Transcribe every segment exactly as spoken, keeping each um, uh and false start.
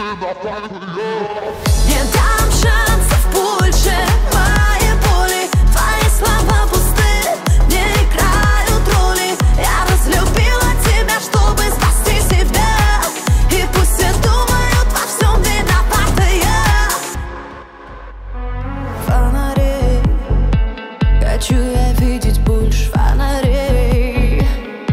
Не дам шансов больше моей боли. Твои слова пусты, не играют роли. Я разлюбила тебя, чтобы спасти себя. И пусть все думают, во всем виновата я. Фонарей, хочу я видеть больше фонарей.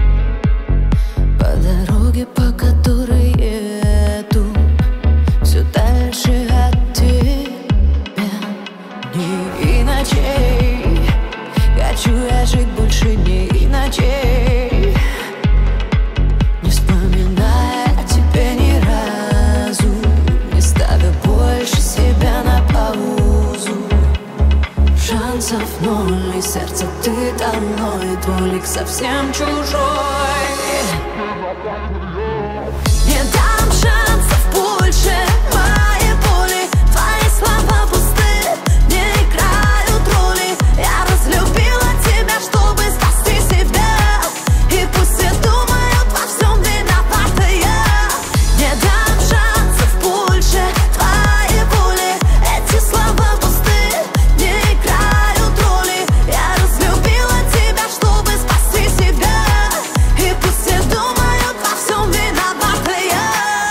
По дороге, по которой еду, все дальше от тебя. Дней и ночей, хочу я жить больше дней и ночей, не вспоминая о тебе ни разу, не ставя больше себя на паузу. Шансов ноль, и сердце ты долой, твой лик совсем чужой. Не дам шансов больше моей боли. Твои слова пусты, не играют роли. Я разлюбила тебя, чтобы спасти себя. И пусть все думают, во всем виновата я. Не дам шансов больше твоей боли. Эти слова пусты, не играют роли. Я разлюбила тебя, чтобы спасти себя. И пусть все думают, во всем виновата я.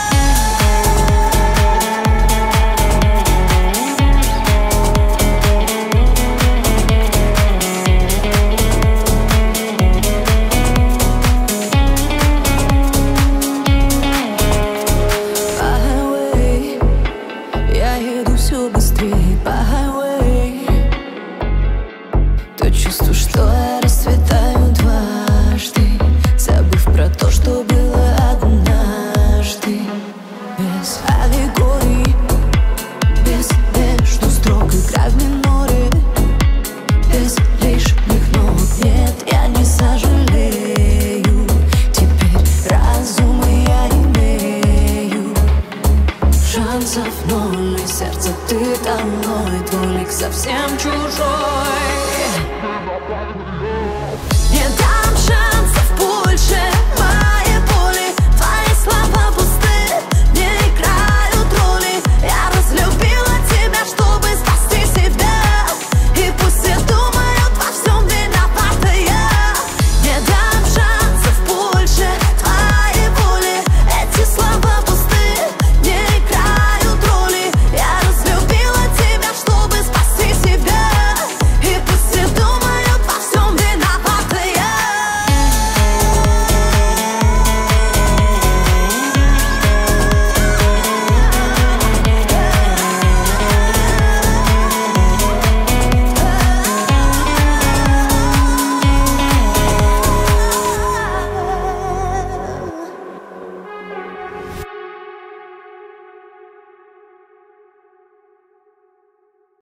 По highway, я еду все быстрее по highway. То чувство, что я расцветаю дважды, забыв про то, что было однажды. Без аллегорий, без между строк, игра в миноре, без лишних нот. Нет, я не сожалею, теперь разум я имею. Шансов ноль, и сердце ты долой, твой лик совсем чужой. Не дам шансов больше